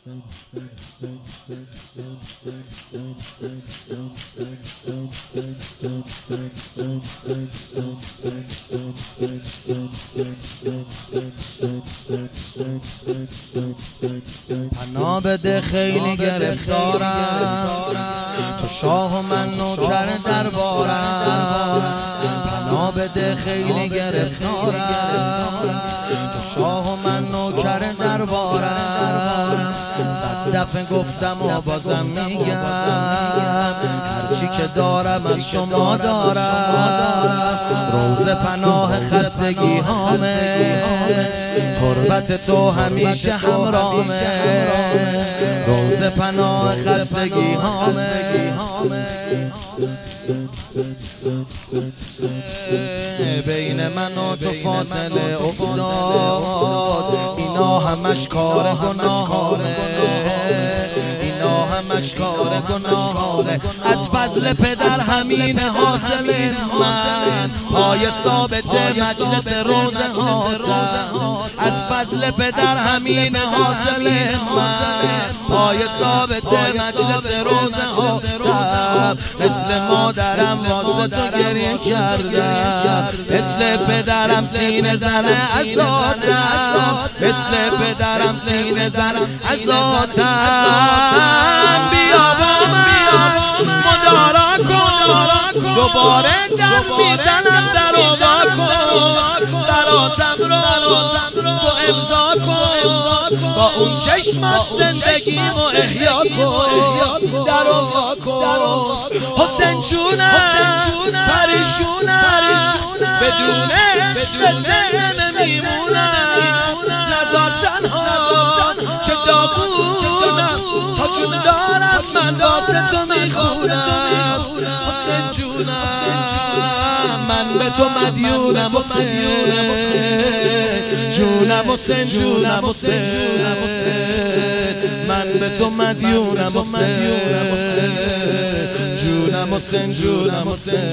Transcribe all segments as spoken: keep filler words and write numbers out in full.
پناه بده خیلی گرفتارم، تو شاه و من نوکر دربارم. پناه بده خیلی گرفتارم، تو شاه و من نوکر دربارم. صد دفعه گفتم و بازم میگم، هرچی که دارم از شما دارم. روز پناه خستگی هامه، تربت تو همیشه همراهمه. روز پناه خستگی هامه، بین من و تو فاصله افتاد. اینا همش کار گناهانه، اینا همش کار گناهانه. از فضل پدر همین حاصل من، پای ثابت مجلس روزه هاتم. از فضل پدر همین حاصل من، پای ثابت مجلس روزه هاتم. مثل مادرم واسه تو گریه کردم، مثل پدرم سینه زنه عزاتم، مثل پدرم سینه زنه عزاتم. بیا با من مدارا کن، دوباره در میزنم در وا کن. براتم رو تو امضا کن، با اون چشمت زندگیمو احیا کن. در وا کن حسین جونم، پریشونم، بدون عشق زنده نمیمونم. نزار تنها که داغونم، تا جون دارم من واسه تو میخونم. حسین جونم، من به تو مدیونم. حسین جونم، حسین جونم، حسین من به تو مدیونم. حسین جونم، حسین جونم، حسین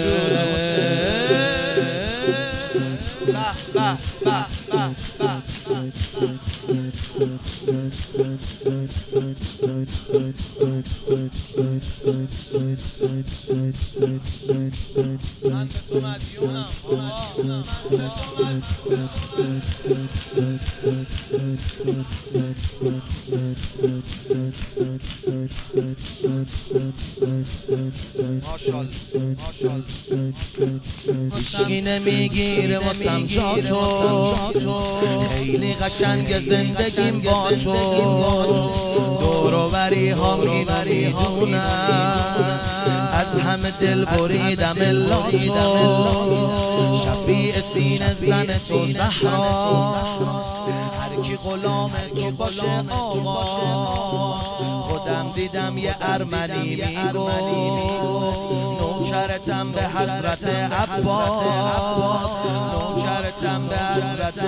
هیچکی نمیگیره واسم جا تو، خیلی قشنگ زندگیم با تو. دور و بری هم اینو میدونم، از همه دل بریدم الا تو. شفیع سینه زن تو زهراست، هر کی غلام تو باشه آقا. خودم دیدم یه ارمنی میگفت، نوکرتم به حضرت عباس، نوکرتم به حضرت.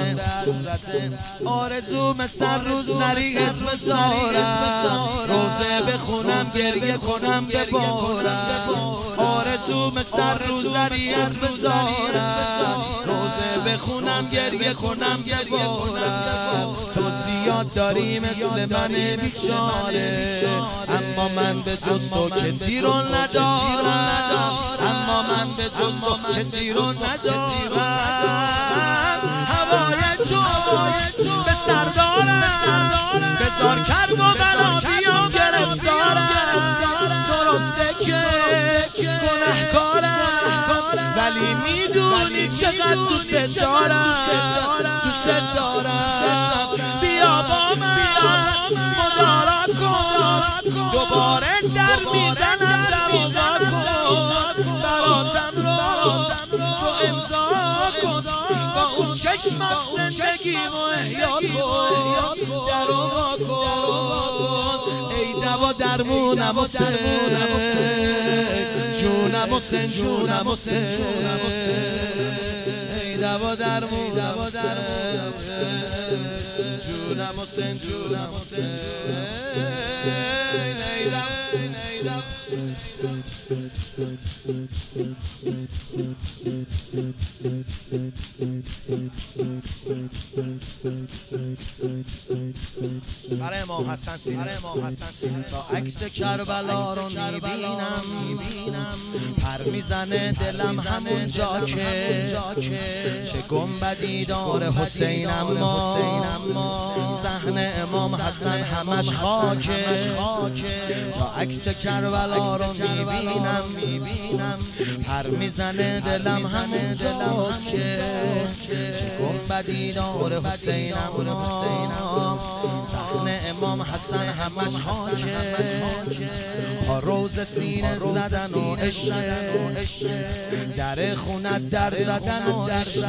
آرزوم سر روز زریعت بذارم، روزه بخونم گریه کنم ببارم. آرزوم سر روز زریعت بذارم، روزه بخونم گریه کنم ببارم. تو زیاد داری مثل من بیچاره، اما من به جز تو کسی رو ندارم. اما من به جز تو کسی رو ندارم. هوای تو به سر دارم، بذار کرب و بلا بیام گرفتارم. درسته که گناهکارم، ولی میدونی چقدر دوست دارم، دوست دارم. بیا با من مدارا کن، دوباره در میزنم در وا کن. براتم رو تو امضا کن، با اون چشمت زندگیمو احیا کن. در وا کن ای دوا درمونم. حسین جونم، حسین جونم، حسین نیده و در مودم حسین جونم حسین جونم حسین نیدم نیدم برای امام حسن سینه تا عکس کربلا رو میبینم پر میزنه دلم همون جا که چه گنبدی داره حسین اما صحن امام حسن همش خاکه تا عکس کربلا رو میبینم پر میزنه دلم همون جا که چه گنبدی داره حسین اما صحن امام حسن همش خاکه پا روز سینه زدن و عشق در خونت در زدن و عشق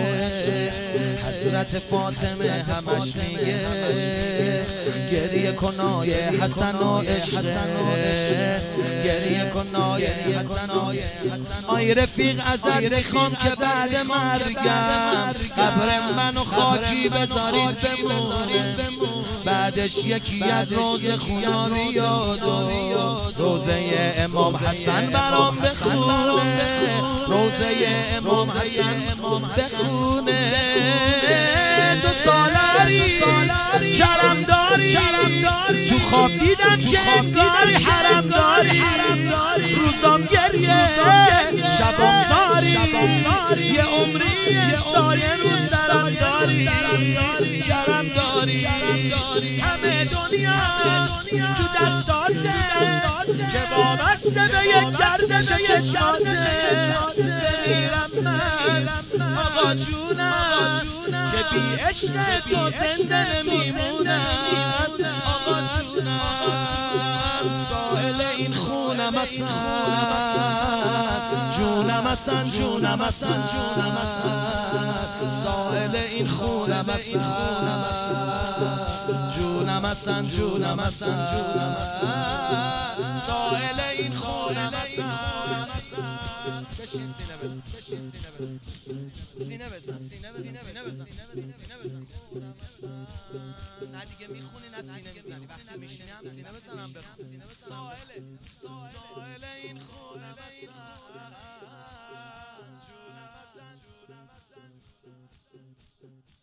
حضرت فاطمه همش میگه گریه کنای حسن و عشق گریه کنای حسن و آی رفیق ازت میخوام که بعد مرگم قبر منو خاکی بذارید بمونه بعدش یکی از روز خدا بیاد و روزه امام حسن برام بخونه روزه امام حسن بخونه تو سالاری کرم داری تو خواب دیدم که انگاری حرم داری روزام گریه شبام زاری یه عمری سایه رو سرم داری کرم داری همه دنیا تو دستاته که وابسته به یک گردش چشماته بمیرم من آقا جونم که بی عشق تو زنده نمیمونم آقا جونم سائل این خونم اصلا جونم اصلا جونم اصلا جونم اصلا سائل این خونم اصلا جونم اصلا جونم اصلا جونم اصلا سائل این خونم اصلا بشین سینه بزن بشین سینه بزن سینه بزن سینه بزن سینه بزن نه دیگه میخونی نه سینه میزنی وقتی میشینی هم سینه بزنم بخون سائل سائل این خونم اصلا جونم اصلا جونم اصلا